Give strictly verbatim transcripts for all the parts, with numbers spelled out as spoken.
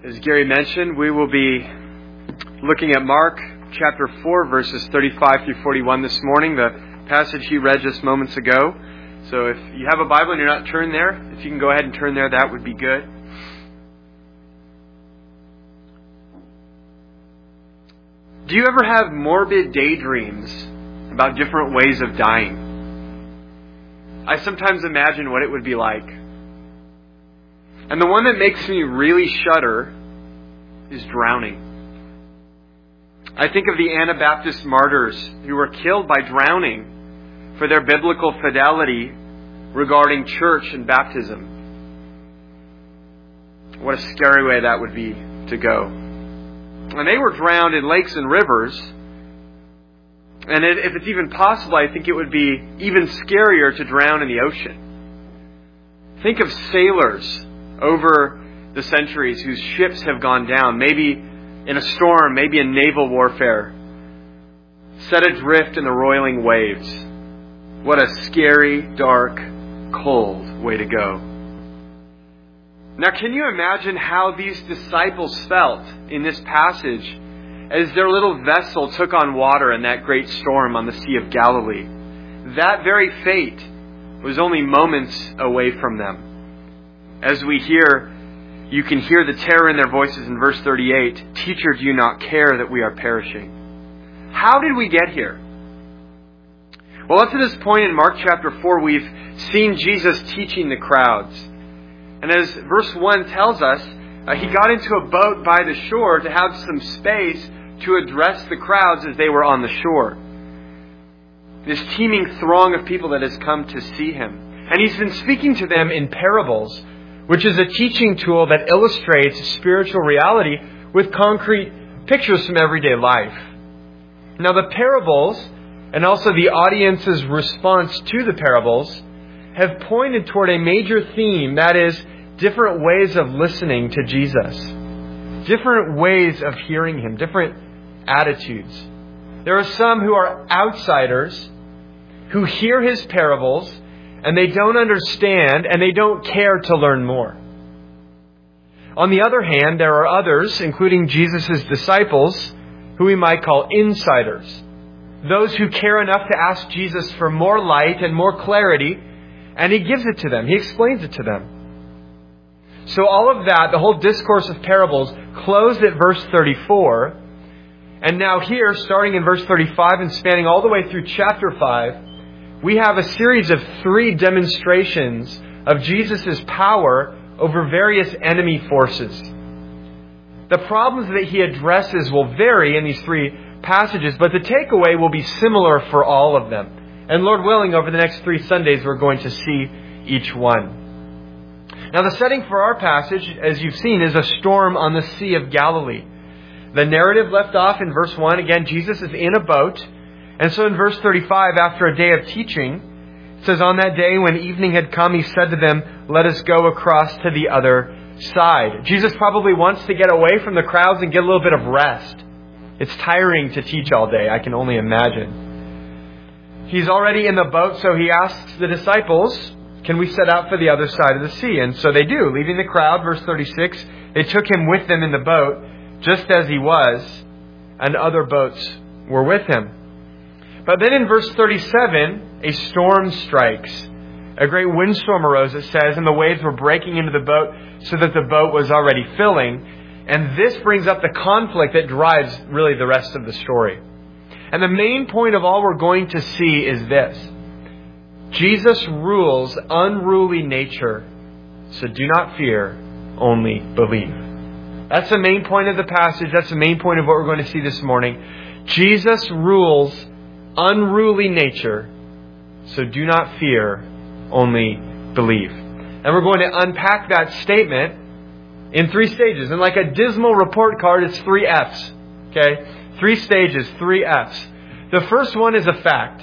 As Gary mentioned, we will be looking at Mark chapter four, verses thirty-five through forty-one this morning, the passage he read just moments ago. So if you have a Bible and you're not turned there, if you can go ahead and turn there, that would be good. Do you ever have morbid daydreams about different ways of dying? I sometimes imagine what it would be like. And the one that makes me really shudder is drowning. I think of the Anabaptist martyrs who were killed by drowning for their biblical fidelity regarding church and baptism. What a scary way that would be to go. And they were drowned in lakes and rivers. And if it's even possible, I think it would be even scarier to drown in the ocean. Think of sailors over the centuries whose ships have gone down, maybe in a storm, maybe in naval warfare, set adrift in the roiling waves. What a scary, dark, cold way to go. Now, can you imagine how these disciples felt in this passage as their little vessel took on water in that great storm on the Sea of Galilee? That very fate was only moments away from them. As we hear, you can hear the terror in their voices in verse thirty-eight. Teacher, do you not care that we are perishing? How did we get here? Well, up to this point in Mark chapter four, we've seen Jesus teaching the crowds. And as verse one tells us, uh, he got into a boat by the shore to have some space to address the crowds as they were on the shore. This teeming throng of people that has come to see him. And he's been speaking to them in parables, which is a teaching tool that illustrates spiritual reality with concrete pictures from everyday life. Now, the parables, and also the audience's response to the parables, have pointed toward a major theme, that is, different ways of listening to Jesus. Different ways of hearing him, different attitudes. There are some who are outsiders, who hear his parables, and they don't understand, and they don't care to learn more. On the other hand, there are others, including Jesus' disciples, who we might call insiders. Those who care enough to ask Jesus for more light and more clarity, and he gives it to them. He explains it to them. So all of that, the whole discourse of parables, closed at verse thirty-four. And now here, starting in verse thirty-five and spanning all the way through chapter five, we have a series of three demonstrations of Jesus' power over various enemy forces. The problems that he addresses will vary in these three passages, but the takeaway will be similar for all of them. And Lord willing, over the next three Sundays, we're going to see each one. Now, the setting for our passage, as you've seen, is a storm on the Sea of Galilee. The narrative left off in verse one. Again, Jesus is in a boat. And so in verse thirty-five, after a day of teaching, it says, on that day when evening had come, he said to them, let us go across to the other side. Jesus probably wants to get away from the crowds and get a little bit of rest. It's tiring to teach all day, I can only imagine. He's already in the boat, so he asks the disciples, can we set out for the other side of the sea? And so they do. Leaving the crowd, verse thirty-six, they took him with them in the boat, just as he was, and other boats were with him. But then in verse thirty-seven, a storm strikes. A great windstorm arose, it says, and the waves were breaking into the boat so that the boat was already filling. And this brings up the conflict that drives really the rest of the story. And the main point of all we're going to see is this. Jesus rules unruly nature, so do not fear, only believe. That's the main point of the passage. That's the main point of what we're going to see this morning. Jesus rules unruly nature, so do not fear, only believe. And we're going to unpack that statement in three stages. And like a dismal report card, it's three F's. Okay? Three stages, three F's. The first one is a fact.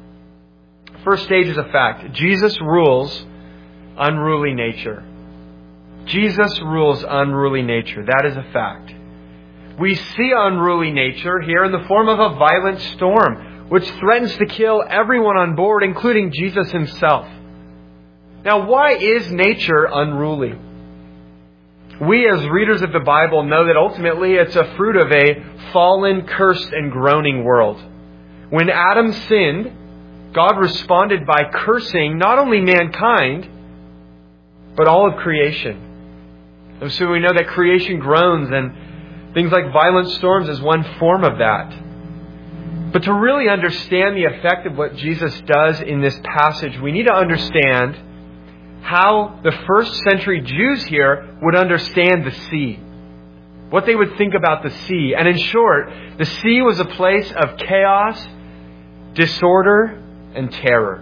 First stage is a fact. Jesus rules unruly nature. Jesus rules unruly nature. That is a fact. We see unruly nature here in the form of a violent storm, which threatens to kill everyone on board, including Jesus himself. Now, why is nature unruly? We as readers of the Bible know that ultimately it's a fruit of a fallen, cursed, and groaning world. When Adam sinned, God responded by cursing not only mankind, but all of creation. And so we know that creation groans, and things like violent storms is one form of that. But to really understand the effect of what Jesus does in this passage, we need to understand how the first century Jews here would understand the sea. What they would think about the sea. And in short, the sea was a place of chaos, disorder, and terror.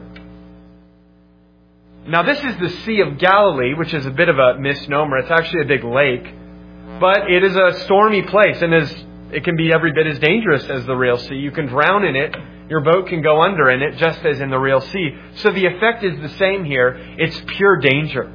Now this is the Sea of Galilee, which is a bit of a misnomer. It's actually a big lake. But it is a stormy place, and is it can be every bit as dangerous as the real sea. You can drown in it. Your boat can go under in it, just as in the real sea. So the effect is the same here. It's pure danger.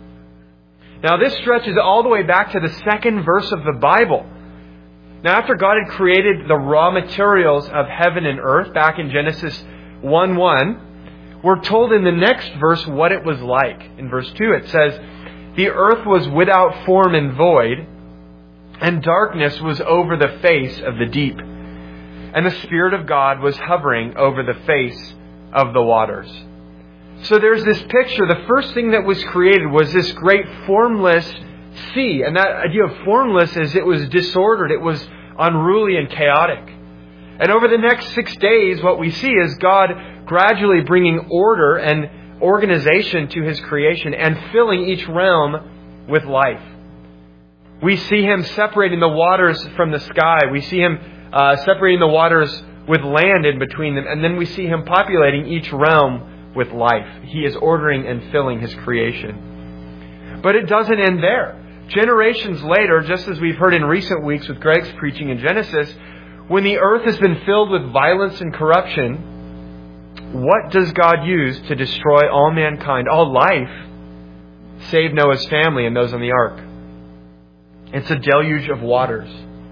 Now this stretches all the way back to the second verse of the Bible. Now after God had created the raw materials of heaven and earth, back in Genesis one one, we're told in the next verse what it was like. In verse two it says, "The earth was without form and void, and darkness was over the face of the deep. And the Spirit of God was hovering over the face of the waters." So there's this picture. The first thing that was created was this great formless sea. And that idea of formless is it was disordered. It was unruly and chaotic. And over the next six days, what we see is God gradually bringing order and organization to His creation and filling each realm with life. We see Him separating the waters from the sky. We see Him uh, separating the waters with land in between them. And then we see Him populating each realm with life. He is ordering and filling His creation. But it doesn't end there. Generations later, just as we've heard in recent weeks with Greg's preaching in Genesis, when the earth has been filled with violence and corruption, what does God use to destroy all mankind, all life, save Noah's family and those on the ark? It's a deluge of waters.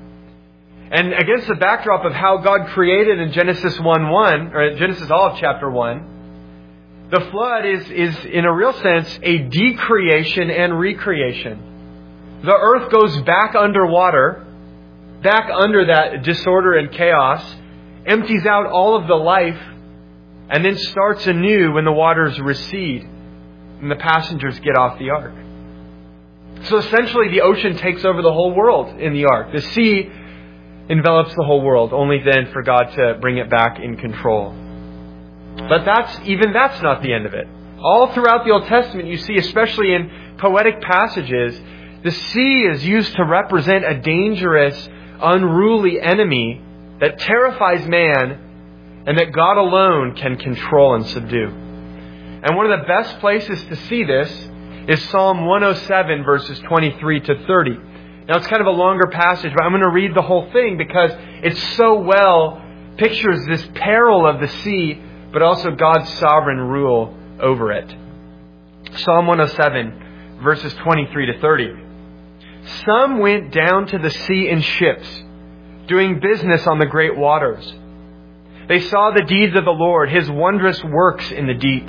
And against the backdrop of how God created in Genesis one one, or Genesis all of chapter one, the flood is, is in a real sense, a decreation and recreation. The earth goes back underwater, back under that disorder and chaos, empties out all of the life, and then starts anew when the waters recede and the passengers get off the ark. So essentially the ocean takes over the whole world in the ark. The sea envelops the whole world, only then for God to bring it back in control. But that's even that's not the end of it. All throughout the Old Testament you see, especially in poetic passages, the sea is used to represent a dangerous, unruly enemy that terrifies man and that God alone can control and subdue. And one of the best places to see this is Psalm one oh seven, verses twenty-three to thirty. Now it's kind of a longer passage, but I'm going to read the whole thing because it so well pictures this peril of the sea, but also God's sovereign rule over it. Psalm one oh seven, verses twenty-three to thirty. "Some went down to the sea in ships, doing business on the great waters. They saw the deeds of the Lord, His wondrous works in the deep.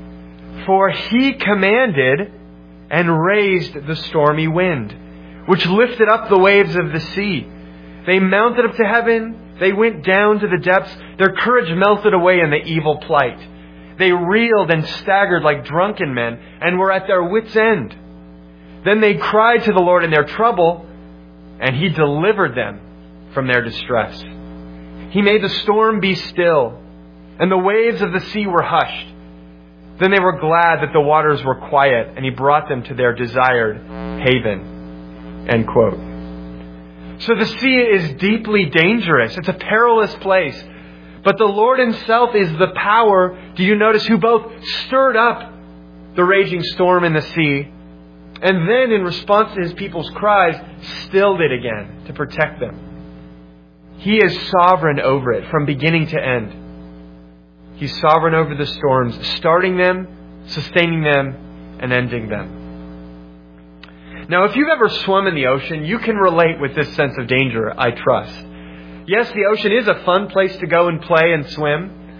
For He commanded and raised the stormy wind, which lifted up the waves of the sea. They mounted up to heaven. They went down to the depths. Their courage melted away in the evil plight. They reeled and staggered like drunken men and were at their wits' end. Then they cried to the Lord in their trouble, and He delivered them from their distress. He made the storm be still, and the waves of the sea were hushed. Then they were glad that the waters were quiet, and He brought them to their desired haven." End quote. So the sea is deeply dangerous. It's a perilous place. But the Lord Himself is the power, do you notice, who both stirred up the raging storm in the sea, and then in response to His people's cries, stilled it again to protect them. He is sovereign over it from beginning to end. He's sovereign over the storms, starting them, sustaining them, and ending them. Now, if you've ever swum in the ocean, you can relate with this sense of danger, I trust. Yes, the ocean is a fun place to go and play and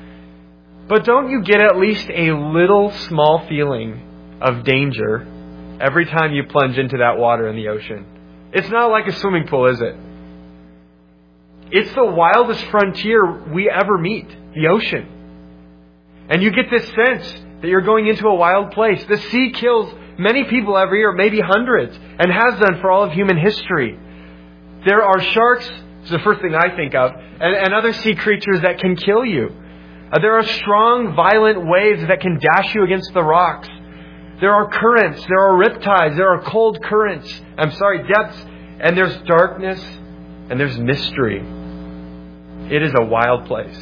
swim. But don't you get at least a little small feeling of danger every time you plunge into that water in the ocean. It's not like a swimming pool, is it? It's the wildest frontier we ever meet, the ocean. And you get this sense that you're going into a wild place. The sea kills many people every year, maybe hundreds, and has done for all of human history. There are sharks, it's the first thing I think of, and, and other sea creatures that can kill you. Uh, there are strong, violent waves that can dash you against the rocks. There are currents, there are riptides, there are cold currents, I'm sorry, depths, and there's darkness, and there's mystery. It is a wild place.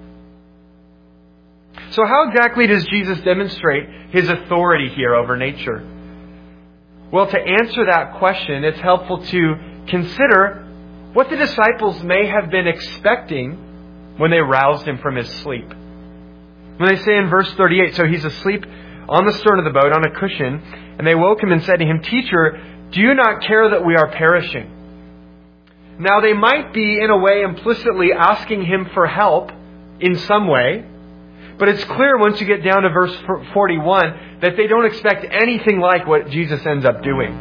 So how exactly does Jesus demonstrate His authority here over nature? Well, to answer that question, it's helpful to consider what the disciples may have been expecting when they roused Him from His sleep. When they say in verse thirty-eight, so He's asleep on the stern of the boat on a cushion, and they woke Him and said to Him, "Teacher, do you not care that we are perishing?" Now they might be, in a way, implicitly asking Him for help in some way, but it's clear once you get down to verse forty-one that they don't expect anything like what Jesus ends up doing.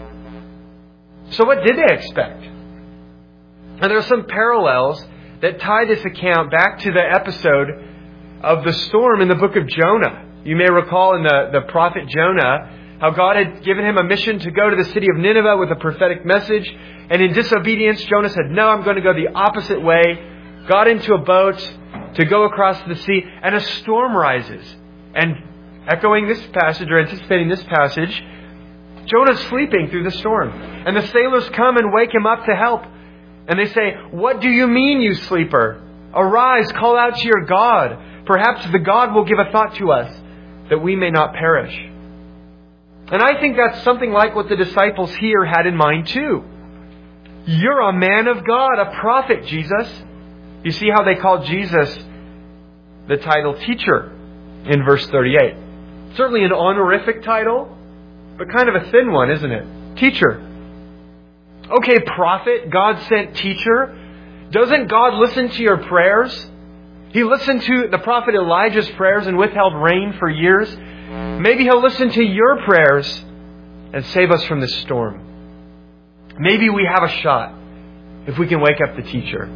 So what did they expect? And there are some parallels that tie this account back to the episode of the storm in the book of Jonah. You may recall in the, the prophet Jonah how God had given him a mission to go to the city of Nineveh with a prophetic message. And in disobedience, Jonah said, "No, I'm going to go the opposite way." Got into a boat to go across the sea, and a storm rises. And echoing this passage, or anticipating this passage, Jonah's sleeping through the storm. And the sailors come and wake him up to help. And they say, "What do you mean, you sleeper? Arise, call out to your God. Perhaps the God will give a thought to us, that we may not perish." And I think that's something like what the disciples here had in mind too. You're a man of God, a prophet, Jesus. You see how they called Jesus the title teacher in verse thirty-eight. Certainly an honorific title, but kind of a thin one, isn't it? Teacher. Okay, prophet, God sent teacher. Doesn't God listen to your prayers? He listened to the prophet Elijah's prayers and withheld rain for years. Maybe He'll listen to your prayers and save us from this storm. Maybe we have a shot if we can wake up the teacher.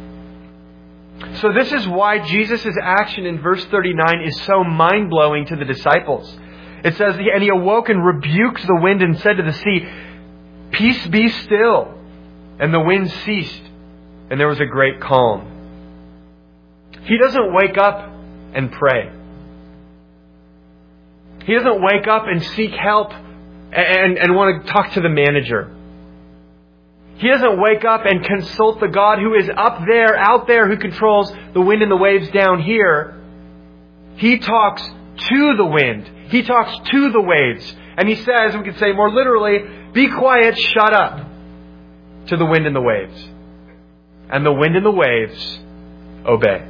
So this is why Jesus' action in verse thirty-nine is so mind-blowing to the disciples. It says, "And He awoke and rebuked the wind and said to the sea, 'Peace, be still.' And the wind ceased, and there was a great calm." He doesn't wake up and pray. He doesn't wake up and seek help and, and want to talk to the manager. He doesn't wake up and consult the God who is up there, out there, who controls the wind and the waves down here. He talks to the wind. He talks to the waves. And He says, we could say more literally, "Be quiet, shut up," to the wind and the waves. And the wind and the waves obey.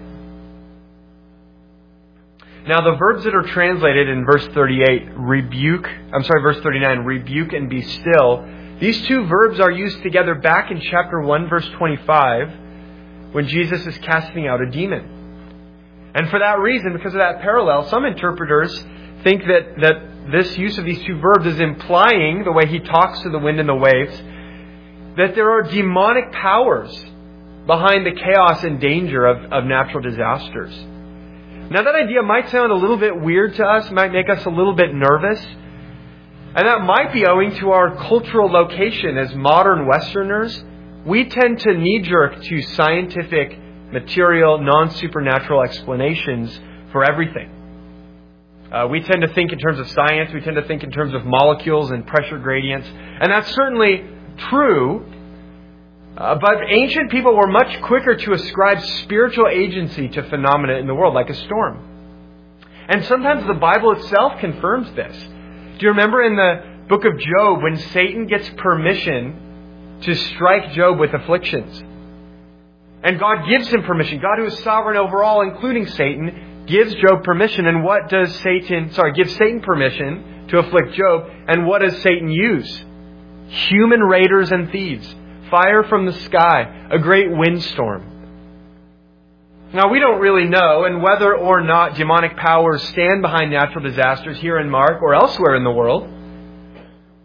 Now the verbs that are translated in verse thirty-eight, rebuke, I'm sorry, verse thirty-nine, rebuke and be still. These two verbs are used together back in chapter one, verse twenty-five, when Jesus is casting out a demon. And for that reason, because of that parallel, some interpreters think that, that this use of these two verbs is implying, the way He talks to the wind and the waves, that there are demonic powers behind the chaos and danger of, of natural disasters. Now that idea might sound a little bit weird to us, might make us a little bit nervous. And that might be owing to our cultural location as modern Westerners. We tend to knee-jerk to scientific, material, non-supernatural explanations for everything. Uh, we tend to think in terms of science. We tend to think in terms of molecules and pressure gradients. And that's certainly true. Uh, but ancient people were much quicker to ascribe spiritual agency to phenomena in the world, like a storm. And sometimes the Bible itself confirms this. Do you remember in the book of Job when Satan gets permission to strike Job with afflictions? And God gives him permission. God, who is sovereign over all, including Satan, gives Job permission. And what does Satan, sorry, gives Satan permission to afflict Job. And what does Satan use? Human raiders and thieves. Fire from the sky. A great windstorm. Now, we don't really know, and whether or not demonic powers stand behind natural disasters here in Mark or elsewhere in the world.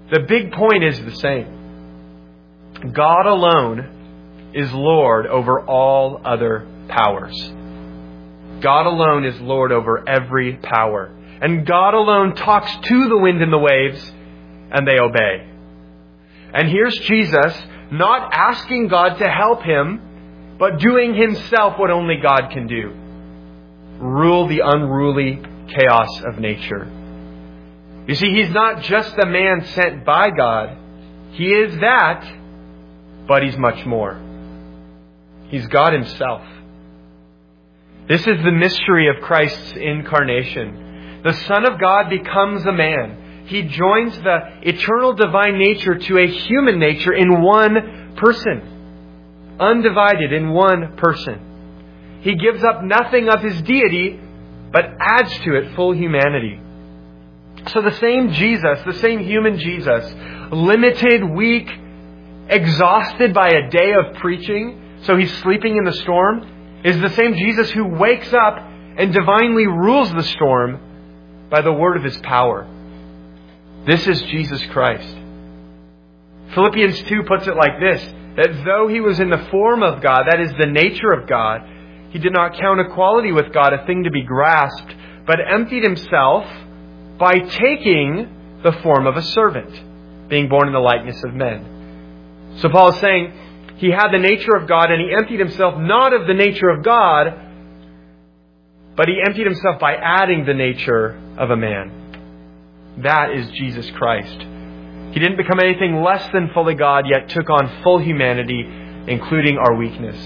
the big point is the same. God alone is Lord over all other powers. God alone is Lord over every power. And God alone talks to the wind and the waves, and they obey. And here's Jesus, not asking God to help him, but doing himself what only God can do. Rule the unruly chaos of nature. You see, he's not just a man sent by God. He is that, but he's much more. He's God himself. This is the mystery of Christ's incarnation. The Son of God becomes a man. He joins the eternal divine nature to a human nature in one person. Undivided in one person. He gives up nothing of his deity, but adds to it full humanity. So the same Jesus, the same human Jesus, limited, weak, exhausted by a day of preaching, so he's sleeping in the storm, is the same Jesus who wakes up and divinely rules the storm by the word of his power. This is Jesus Christ. Philippians two puts it like this, that though he was in the form of God, that is the nature of God, he did not count equality with God a thing to be grasped, but emptied himself by taking the form of a servant, being born in the likeness of men. So Paul is saying he had the nature of God, and he emptied himself not of the nature of God, but he emptied himself by adding the nature of a man. That is Jesus Christ. He didn't become anything less than fully God, yet took on full humanity, including our weakness.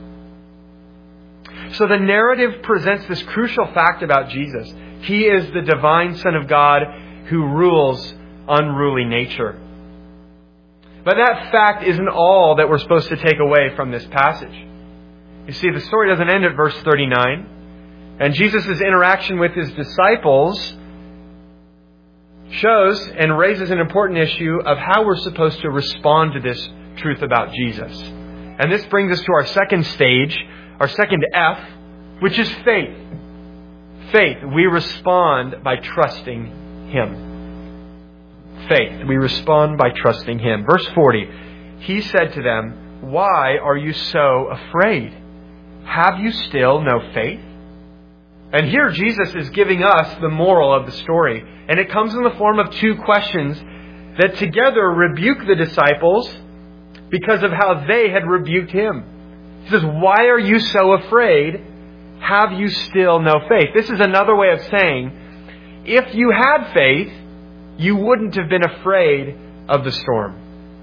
So the narrative presents this crucial fact about Jesus. He is the divine Son of God who rules unruly nature. But that fact isn't all that we're supposed to take away from this passage. You see, the story doesn't end at verse thirty-nine. And Jesus' interaction with his disciples shows and raises an important issue of how we're supposed to respond to this truth about Jesus. And this brings us to our second stage, our second F, which is faith. Faith. We respond by trusting him. Faith. We respond by trusting him. Verse forty. He said to them, "Why are you so afraid? Have you still no faith?" And here Jesus is giving us the moral of the story. And it comes in the form of two questions that together rebuke the disciples because of how they had rebuked him. He says, "Why are you so afraid? Have you still no faith?" This is another way of saying, if you had faith, you wouldn't have been afraid of the storm.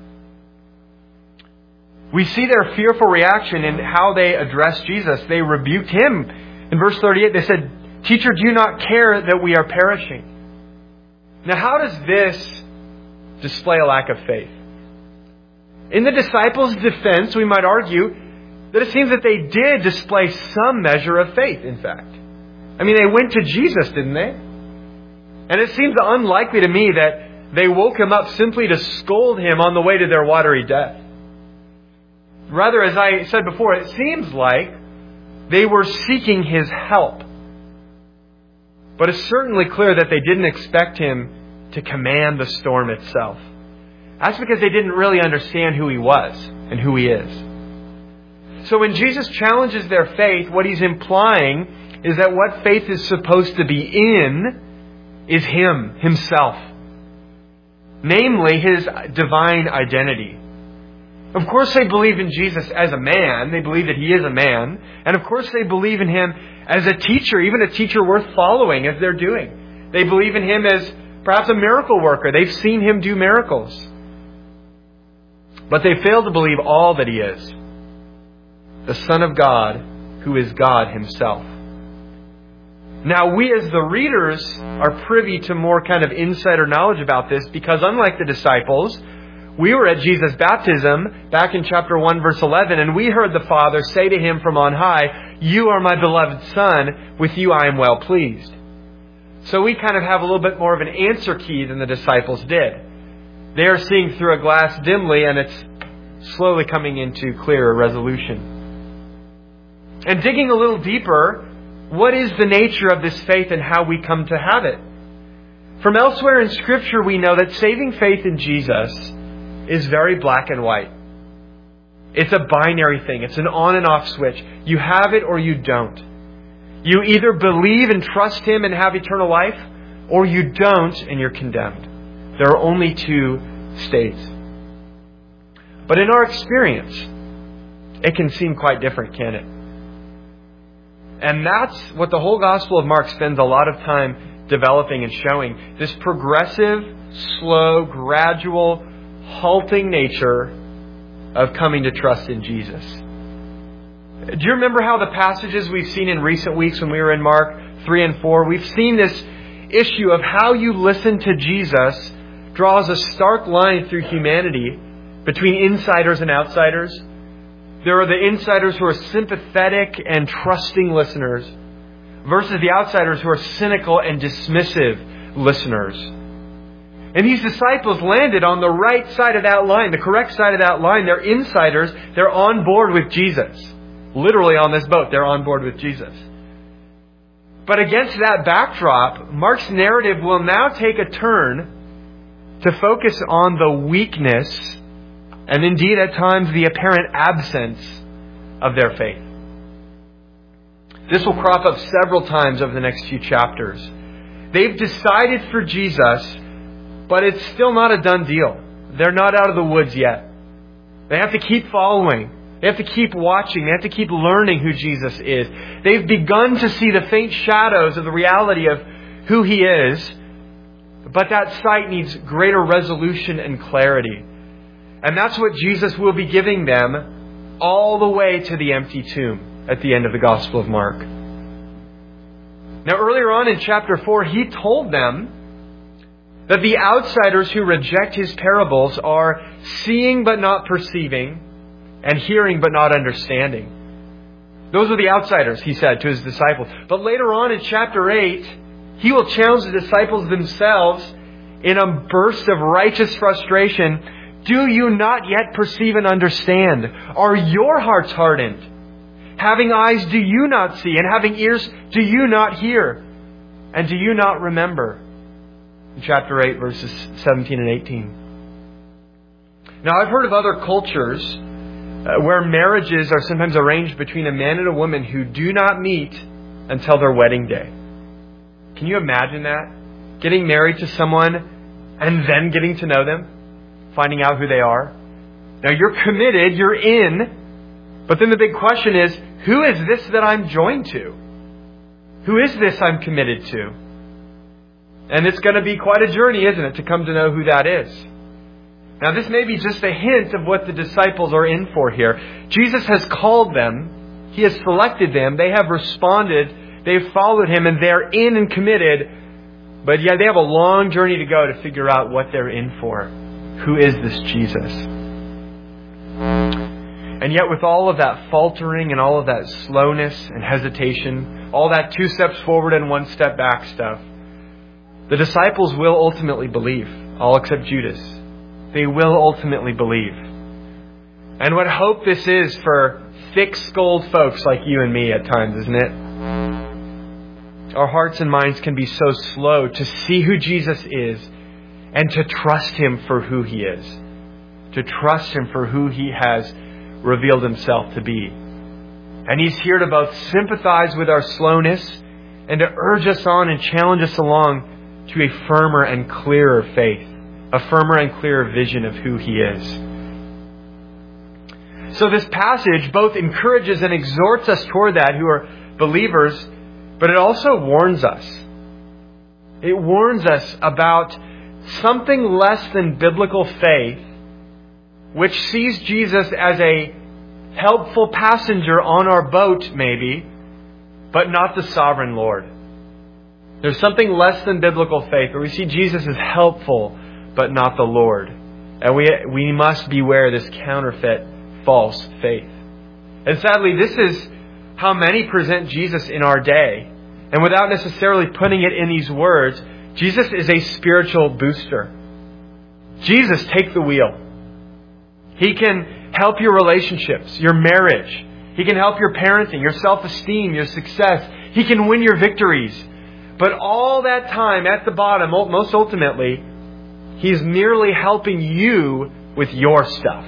We see their fearful reaction in how they addressed Jesus. They rebuked him. In verse thirty-eight, they said, "Teacher, do you not care that we are perishing?" Now, how does this display a lack of faith? In the disciples' defense, we might argue that it seems that they did display some measure of faith, in fact. I mean, they went to Jesus, didn't they? And it seems unlikely to me that they woke him up simply to scold him on the way to their watery death. Rather, as I said before, it seems like they were seeking his help. But it's certainly clear that they didn't expect him to command the storm itself. That's because they didn't really understand who he was and who he is. So when Jesus challenges their faith, what he's implying is that what faith is supposed to be in is him, himself. Namely, his divine identity. Of course they believe in Jesus as a man. They believe that he is a man. And of course they believe in him as a teacher, even a teacher worth following as they're doing. They believe in him as perhaps a miracle worker. They've seen him do miracles. But they fail to believe all that he is. The Son of God, who is God himself. Now, we as the readers are privy to more kind of insider knowledge about this because unlike the disciples, we were at Jesus' baptism back in chapter one, verse eleven, and we heard the Father say to him from on high, "You are my beloved Son, with you I am well pleased." So we kind of have a little bit more of an answer key than the disciples did. They are seeing through a glass dimly, and it's slowly coming into clearer resolution. And digging a little deeper, what is the nature of this faith and how we come to have it? From elsewhere in Scripture, we know that saving faith in Jesus is very black and white. It's a binary thing. It's an on and off switch. You have it or you don't. You either believe and trust Him and have eternal life, or you don't and you're condemned. There are only two states. But in our experience, it can seem quite different, can it? And that's what the whole Gospel of Mark spends a lot of time developing and showing. This progressive, slow, gradual, halting nature of coming to trust in Jesus. Do you remember how the passages we've seen in recent weeks when we were in Mark three and four, we've seen this issue of how you listen to Jesus draws a stark line through humanity between insiders and outsiders. There are the insiders who are sympathetic and trusting listeners versus the outsiders who are cynical and dismissive listeners. And these disciples landed on the right side of that line, the correct side of that line. They're insiders. They're on board with Jesus. Literally on this boat, they're on board with Jesus. But against that backdrop, Mark's narrative will now take a turn to focus on the weakness and indeed at times the apparent absence of their faith. This will crop up several times over the next few chapters. They've decided for Jesus, but it's still not a done deal. They're not out of the woods yet. They have to keep following. They have to keep watching. They have to keep learning who Jesus is. They've begun to see the faint shadows of the reality of who He is, but that sight needs greater resolution and clarity. And that's what Jesus will be giving them all the way to the empty tomb at the end of the Gospel of Mark. Now, earlier on in chapter four, He told them that the outsiders who reject His parables are seeing but not perceiving and hearing but not understanding. Those are the outsiders, He said to His disciples. But later on in chapter eight, He will challenge the disciples themselves in a burst of righteous frustration. Do you not yet perceive and understand? Are your hearts hardened? Having eyes, do you not see? And having ears, do you not hear? And do you not remember? In chapter eight, verses seventeen and eighteen. Now, I've heard of other cultures uh, where marriages are sometimes arranged between a man and a woman who do not meet until their wedding day. Can you imagine that? Getting married to someone and then getting to know them? Finding out who they are. Now you're committed, you're in, but then the big question is, who is this that I'm joined to? Who is this I'm committed to? And it's going to be quite a journey, isn't it, to come to know who that is. Now this may be just a hint of what the disciples are in for here. Jesus has called them, He has selected them, they have responded, they've followed Him, and they're in and committed, but yet they have a long journey to go to figure out what they're in for. Who is this Jesus? And yet with all of that faltering and all of that slowness and hesitation, all that two steps forward and one step back stuff, the disciples will ultimately believe, all except Judas. They will ultimately believe. And what hope this is for thick-skulled folks like you and me at times, isn't it? Our hearts and minds can be so slow to see who Jesus is and to trust Him for who He is. To trust Him for who He has revealed Himself to be. And He's here to both sympathize with our slowness and to urge us on and challenge us along to a firmer and clearer faith. A firmer and clearer vision of who He is. So this passage both encourages and exhorts us toward that who are believers, but it also warns us. It warns us about something less than biblical faith, which sees Jesus as a helpful passenger on our boat, maybe, but not the sovereign Lord. There's something less than biblical faith, where we see Jesus as helpful, but not the Lord. And we we must beware this counterfeit, false faith. And sadly, this is how many present Jesus in our day. And without necessarily putting it in these words, Jesus is a spiritual booster. Jesus, take the wheel. He can help your relationships, your marriage. He can help your parenting, your self-esteem, your success. He can win your victories. But all that time, at the bottom, most ultimately, He's merely helping you with your stuff.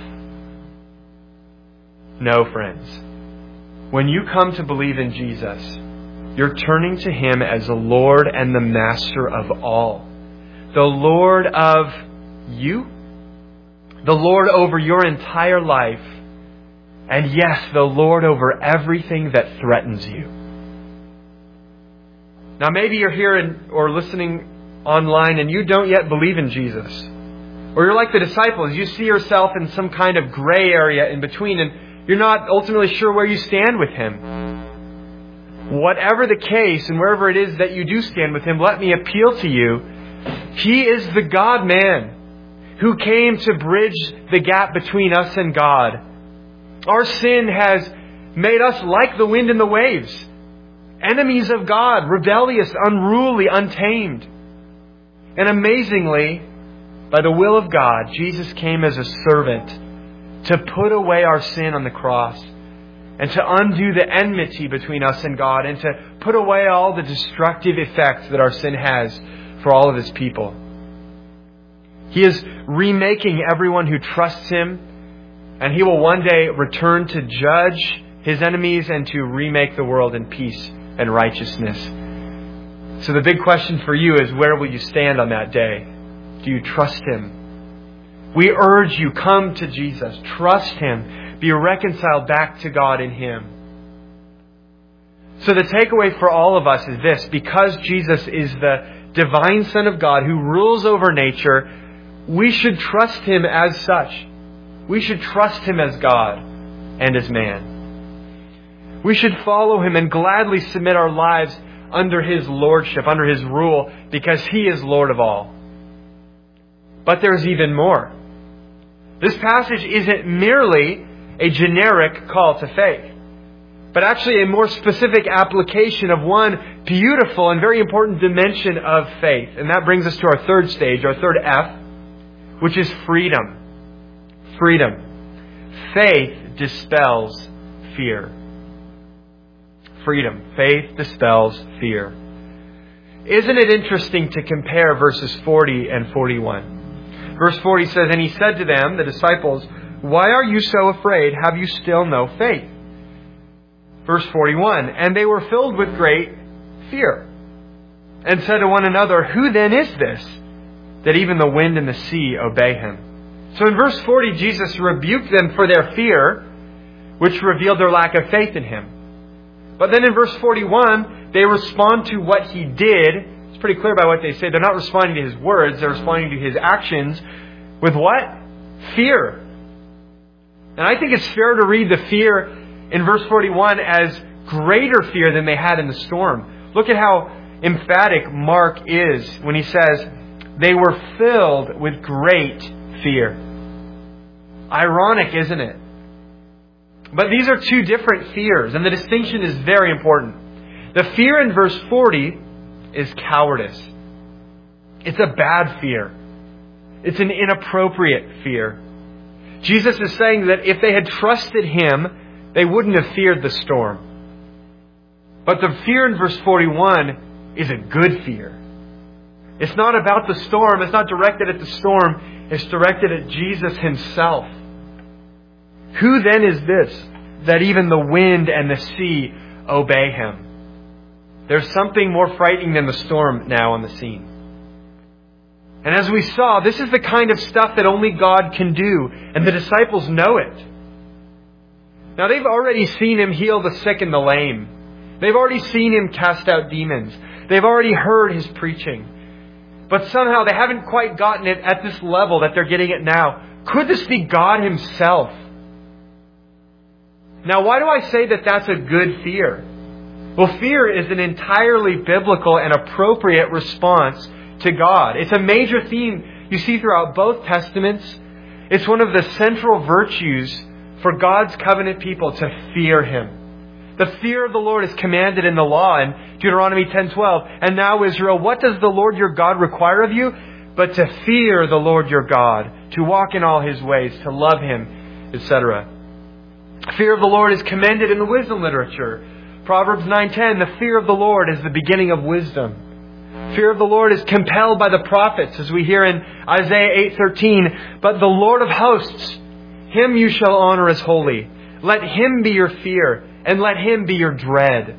No, friends. When you come to believe in Jesus, you're turning to Him as the Lord and the Master of all. The Lord of you. The Lord over your entire life. And yes, the Lord over everything that threatens you. Now maybe you're here in, or listening online and you don't yet believe in Jesus. Or you're like the disciples. You see yourself in some kind of gray area in between and you're not ultimately sure where you stand with Him. Whatever the case and wherever it is that you do stand with Him, let me appeal to you. He is the God-man who came to bridge the gap between us and God. Our sin has made us like the wind and the waves. Enemies of God, rebellious, unruly, untamed. And amazingly, by the will of God, Jesus came as a servant to put away our sin on the cross and to undo the enmity between us and God and to put away all the destructive effects that our sin has for all of His people. He is remaking everyone who trusts Him, and He will one day return to judge His enemies and to remake the world in peace and righteousness. So the big question for you is, where will you stand on that day? Do you trust Him? We urge you, come to Jesus. Trust Him. Be reconciled back to God in Him. So the takeaway for all of us is this. Because Jesus is the divine Son of God who rules over nature, we should trust Him as such. We should trust Him as God and as man. We should follow Him and gladly submit our lives under His lordship, under His rule, because He is Lord of all. But there's even more. This passage isn't merely a generic call to faith, but actually a more specific application of one beautiful and very important dimension of faith. And that brings us to our third stage, our third F, which is freedom. Freedom. Faith dispels fear. Freedom. Faith dispels fear. Isn't it interesting to compare verses forty and forty-one? Verse forty says, "And He said to them," the disciples, "Why are you so afraid? Have you still no faith?" Verse forty-one, "And they were filled with great fear, and said to one another, Who then is this, that even the wind and the sea obey Him?" So in verse forty, Jesus rebuked them for their fear, which revealed their lack of faith in Him. But then in verse forty-one, they respond to what He did. It's pretty clear by what they say. They're not responding to His words. They're responding to His actions. With what? Fear. And I think it's fair to read the fear in verse forty-one as greater fear than they had in the storm. Look at how emphatic Mark is when he says, they were filled with great fear. Ironic, isn't it? But these are two different fears, and the distinction is very important. The fear in verse forty is cowardice. It's a bad fear. It's an inappropriate fear. Jesus is saying that if they had trusted Him, they wouldn't have feared the storm. But the fear in verse forty-one is a good fear. It's not about the storm. It's not directed at the storm. It's directed at Jesus Himself. Who then is this, that even the wind and the sea obey Him? There's something more frightening than the storm now on the scene. And as we saw, this is the kind of stuff that only God can do, and the disciples know it. Now they've already seen Him heal the sick and the lame. They've already seen Him cast out demons. They've already heard His preaching. But somehow they haven't quite gotten it at this level that they're getting it now. Could this be God Himself? Now, why do I say that that's a good fear? Well, fear is an entirely biblical and appropriate response to God. It's a major theme you see throughout both Testaments. It's one of the central virtues for God's covenant people to fear Him. The fear of the Lord is commanded in the law in Deuteronomy ten twelve. "And now, Israel, what does the Lord your God require of you? But to fear the Lord your God, to walk in all His ways, to love Him," et cetera. Fear of the Lord is commended in the wisdom literature. Proverbs nine ten, "The fear of the Lord is the beginning of wisdom." Fear of the Lord is compelled by the prophets, as we hear in Isaiah eight thirteen. But the Lord of hosts, Him you shall honor as holy. Let Him be your fear, and let Him be your dread.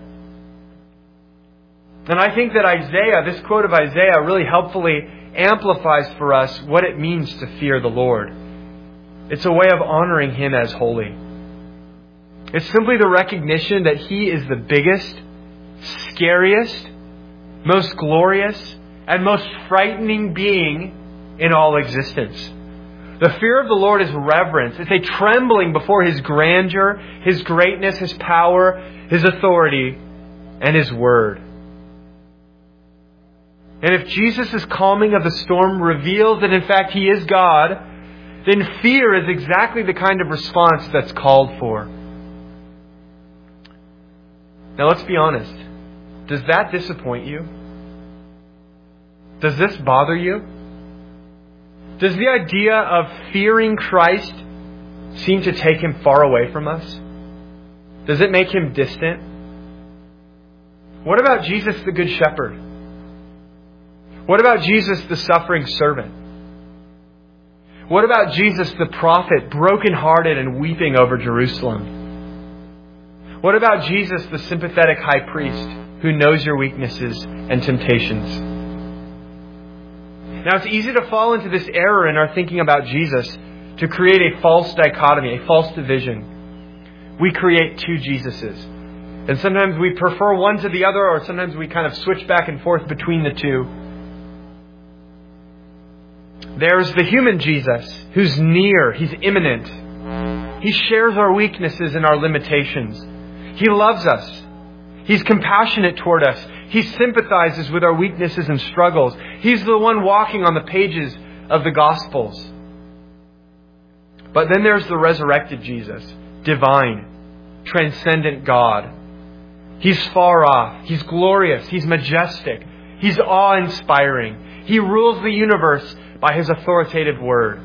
And I think that Isaiah, this quote of Isaiah, really helpfully amplifies for us what it means to fear the Lord. It's a way of honoring Him as holy. It's simply the recognition that He is the biggest, scariest, most glorious, and most frightening being in all existence. The fear of the Lord is reverence. It's a trembling before His grandeur, His greatness, His power, His authority, and His word. And if Jesus' calming of the storm reveals that in fact He is God, then fear is exactly the kind of response that's called for. Now let's be honest. Does that disappoint you? Does this bother you? Does the idea of fearing Christ seem to take Him far away from us? Does it make Him distant? What about Jesus the Good Shepherd? What about Jesus the suffering servant? What about Jesus the prophet, brokenhearted and weeping over Jerusalem? What about Jesus the sympathetic high priest who knows your weaknesses and temptations? Now, it's easy to fall into this error in our thinking about Jesus to create a false dichotomy, a false division. We create two Jesuses. And sometimes we prefer one to the other, or sometimes we kind of switch back and forth between the two. There's the human Jesus who's near, He's immanent. He shares our weaknesses and our limitations. He loves us. He's compassionate toward us. He sympathizes with our weaknesses and struggles. He's the one walking on the pages of the Gospels. But then there's the resurrected Jesus, divine, transcendent God. He's far off. He's glorious. He's majestic. He's awe-inspiring. He rules the universe by His authoritative word.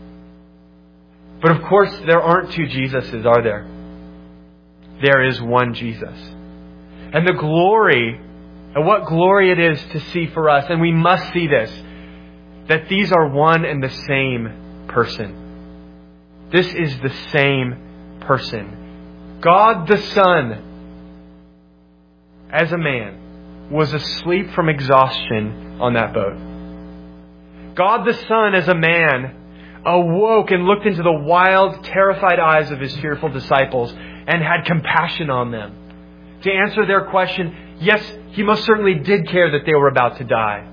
But of course, there aren't two Jesuses, are there? There is one Jesus. And the glory, and what glory it is to see for us, and we must see this, that these are one and the same person. This is the same person. God the Son, as a man, was asleep from exhaustion on that boat. God the Son, as a man, awoke and looked into the wild, terrified eyes of His fearful disciples and had compassion on them. To answer their question, yes, He most certainly did care that they were about to die.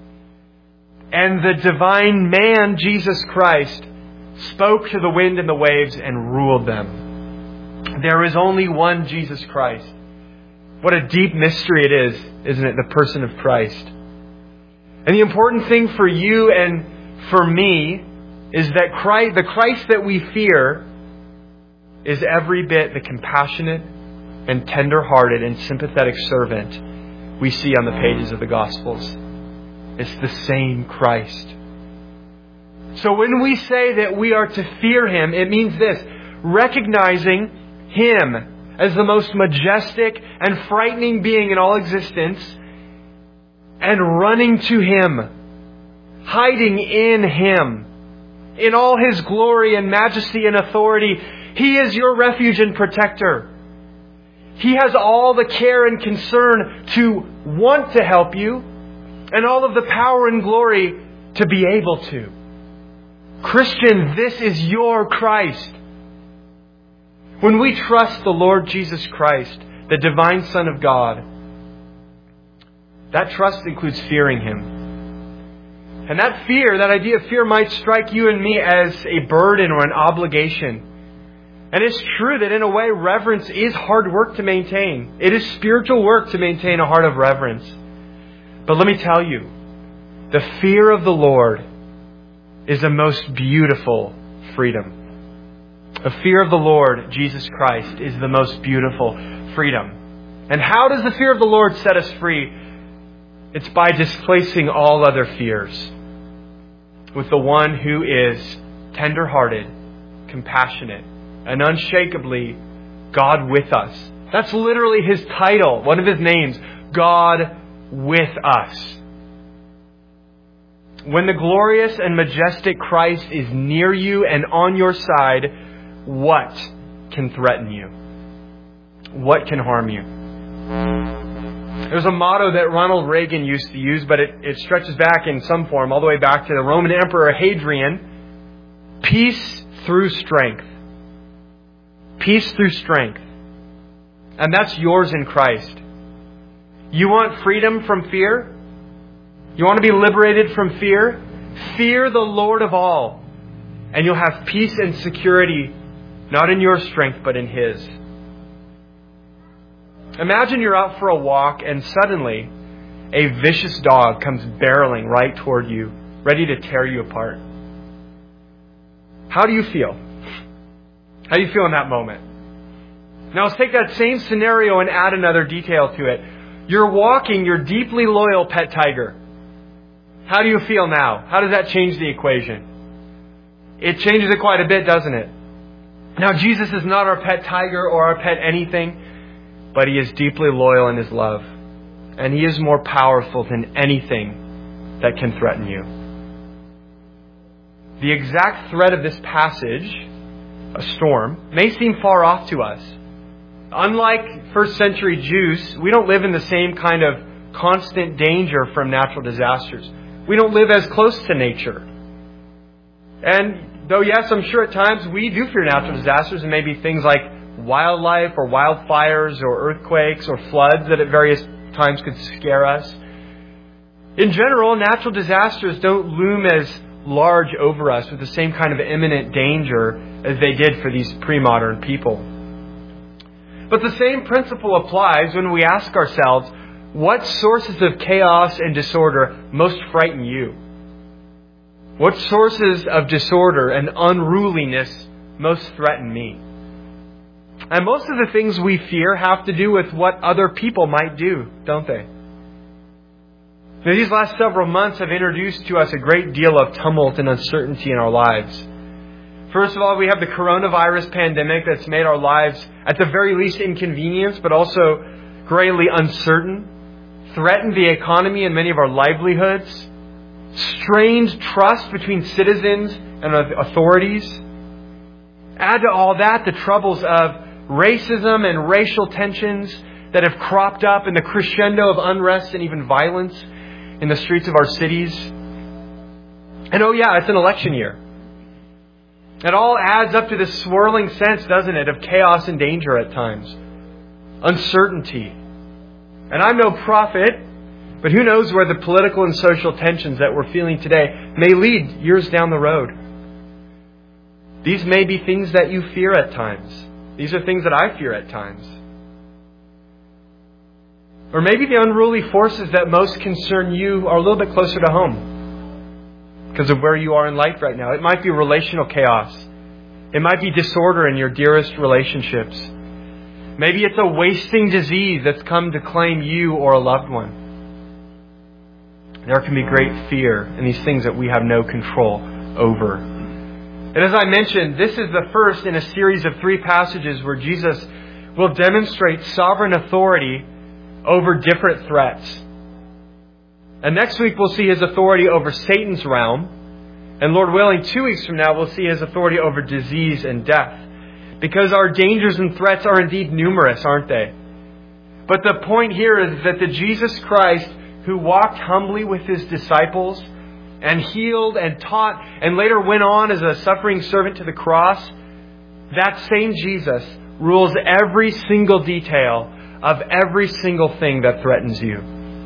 And the divine man, Jesus Christ, spoke to the wind and the waves and ruled them. There is only one Jesus Christ. What a deep mystery it is, isn't it? The person of Christ. And the important thing for you and for me is that Christ, the Christ that we fear is every bit the compassionate and tender-hearted and sympathetic servant we see on the pages of the Gospels. It's the same Christ. So when we say that we are to fear Him, it means this: recognizing Him as the most majestic and frightening being in all existence, and running to Him, hiding in Him, in all His glory and majesty and authority. He is your refuge and protector. He has all the care and concern to want to help you, and all of the power and glory to be able to. Christian, this is your Christ. When we trust the Lord Jesus Christ, the divine Son of God, that trust includes fearing Him. And that fear, that idea of fear, might strike you and me as a burden or an obligation. And it's true that in a way, reverence is hard work to maintain. It is spiritual work to maintain a heart of reverence. But let me tell you, the fear of the Lord is a most beautiful freedom. The fear of the Lord, Jesus Christ, is the most beautiful freedom. And how does the fear of the Lord set us free? It's by displacing all other fears with the one who is tender-hearted, compassionate, and unshakably God with us. That's literally His title, one of His names, God with us. When the glorious and majestic Christ is near you and on your side, what can threaten you? What can harm you? There's a motto that Ronald Reagan used to use, but it, it stretches back in some form all the way back to the Roman Emperor Hadrian. Peace through strength. Peace through strength. And that's yours in Christ. You want freedom from fear? You want to be liberated from fear? Fear the Lord of all. And you'll have peace and security, not in your strength, but in His. Imagine you're out for a walk and suddenly a vicious dog comes barreling right toward you, ready to tear you apart. How do you feel? How do you feel in that moment? Now let's take that same scenario and add another detail to it. You're walking your deeply loyal pet tiger. How do you feel now? How does that change the equation? It changes it quite a bit, doesn't it? Now Jesus is not our pet tiger or our pet anything, but He is deeply loyal in His love. And He is more powerful than anything that can threaten you. The exact threat of this passage, a storm, may seem far off to us. Unlike first century Jews, we don't live in the same kind of constant danger from natural disasters. We don't live as close to nature. And though, yes, I'm sure at times we do fear natural disasters, and maybe things like wildlife or wildfires or earthquakes or floods that at various times could scare us. In general, natural disasters don't loom as large over us with the same kind of imminent danger as they did for these pre-modern people. But the same principle applies when we ask ourselves, what sources of chaos and disorder most frighten you? What sources of disorder and unruliness most threaten me? And most of the things we fear have to do with what other people might do, don't they? Now, these last several months have introduced to us a great deal of tumult and uncertainty in our lives. First of all, we have the coronavirus pandemic that's made our lives, at the very least, inconvenienced, but also greatly uncertain, threatened the economy and many of our livelihoods, strained trust between citizens and authorities. Add to all that the troubles of racism and racial tensions that have cropped up in the crescendo of unrest and even violence in the streets of our cities. And oh yeah, it's an election year. It all adds up to this swirling sense, doesn't it, of chaos and danger at times. Uncertainty. And I'm no prophet, but who knows where the political and social tensions that we're feeling today may lead years down the road. These may be things that you fear at times. These are things that I fear at times. Or maybe the unruly forces that most concern you are a little bit closer to home because of where you are in life right now. It might be relational chaos. It might be disorder in your dearest relationships. Maybe it's a wasting disease that's come to claim you or a loved one. There can be great fear in these things that we have no control over. And as I mentioned, this is the first in a series of three passages where Jesus will demonstrate sovereign authority over different threats. And next week we'll see His authority over Satan's realm. And Lord willing, two weeks from now we'll see His authority over disease and death. Because our dangers and threats are indeed numerous, aren't they? But the point here is that the Jesus Christ who walked humbly with His disciples and healed and taught and later went on as a suffering servant to the cross, that same Jesus rules every single detail of every single thing that threatens you.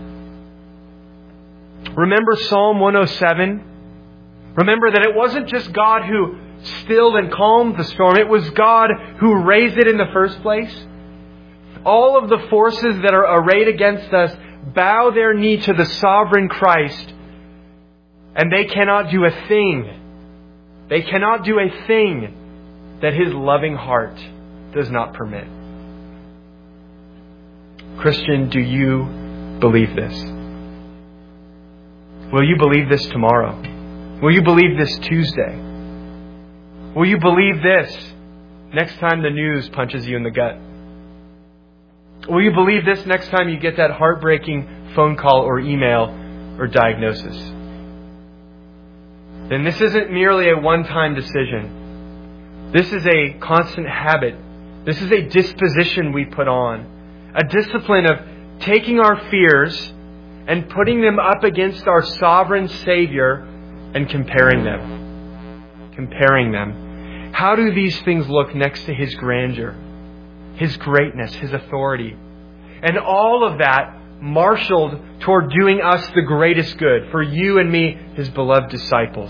Remember Psalm one oh seven? Remember that it wasn't just God who stilled and calmed the storm. It was God who raised it in the first place. All of the forces that are arrayed against us bow their knee to the sovereign Christ, and they cannot do a thing. They cannot do a thing that His loving heart does not permit. Christian, do you believe this? Will you believe this tomorrow? Will you believe this Tuesday? Will you believe this next time the news punches you in the gut? Will you believe this next time you get that heartbreaking phone call or email or diagnosis? then this isn't merely a one-time decision. This is a constant habit. This is a disposition we put on. A discipline of taking our fears and putting them up against our sovereign Savior and comparing them. Comparing them. How do these things look next to His grandeur, His greatness, His authority? And all of that marshaled toward doing us the greatest good for you and me, His beloved disciples.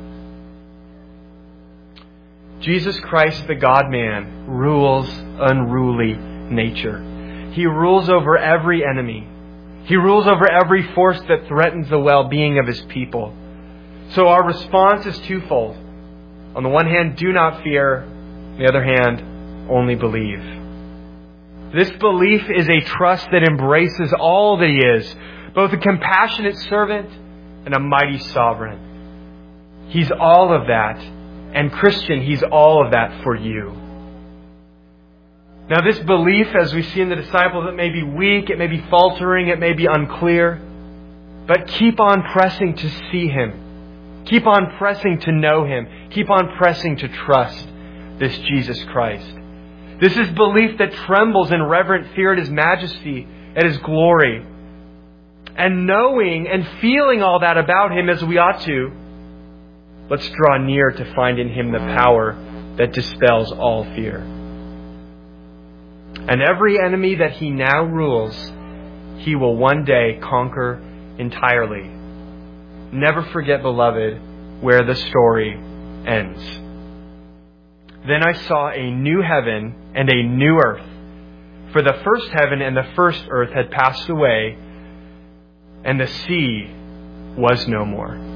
Jesus Christ, the God-man, rules unruly nature. He rules over every enemy. He rules over every force that threatens the well-being of His people. So our response is twofold. On the one hand, do not fear. On the other hand, only believe. This belief is a trust that embraces all that He is, both a compassionate servant and a mighty sovereign. He's all of that. And Christian, He's all of that for you. Now this belief, as we see in the disciples, it may be weak, it may be faltering, it may be unclear. But keep on pressing to see Him. Keep on pressing to know Him. Keep on pressing to trust this Jesus Christ. This is belief that trembles in reverent fear at His majesty, at His glory. And knowing and feeling all that about Him as we ought to, let's draw near to find in Him the power that dispels all fear. And every enemy that He now rules, He will one day conquer entirely. Never forget, beloved, where the story ends. Then I saw a new heaven and a new earth. For the first heaven and the first earth had passed away, and the sea was no more.